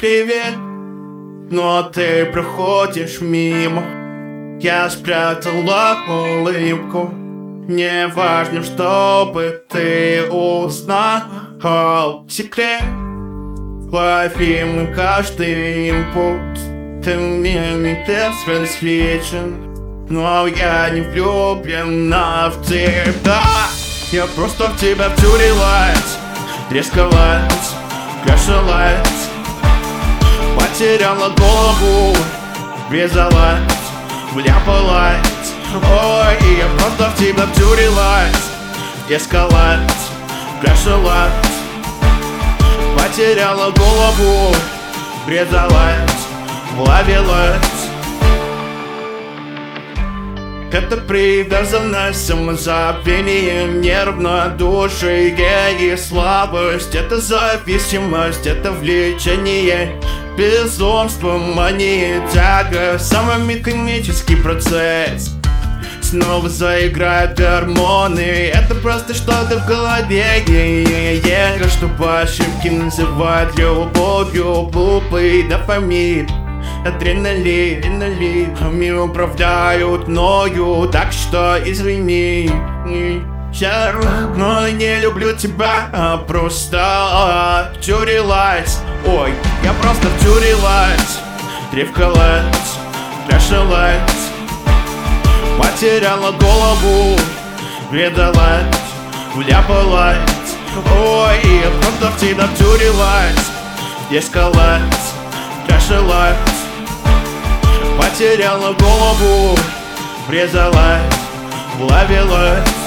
привет, но ты проходишь мимо. Я спрятала улыбку. Не важно, чтобы ты узнал секрет. Ловим каждый импульс. Ты мне не безразличен, но я не влюблена в тебя. Я просто в тебя втюрилась, тресковалась, крашилась, потеряла голову, врезалась, вляпалась. Ой, я просто в тебя втюрилась, тресковалась, крашилась, потеряла голову, врезалась, вловилась. Это привязанность, самозабвение, неравнодушие и слабость. Это зависимость, это влечение, безумство, мания, тяга, самый механический процесс. Снова заиграют гормоны. Это просто что-то в голове, чтобы ошибки называть любовью. Глупый дофамин, адреналин, ими управляют мною, так что извини. Я не люблю тебя, а просто втюрилась. Ой, я просто втюрилась, тревкалась, крашилась, потеряла голову, врезалась, вляпалась. Ой, я просто в тебя втюрилась, трескалась, крашилась, потеряла голову, врезалась, вловилась.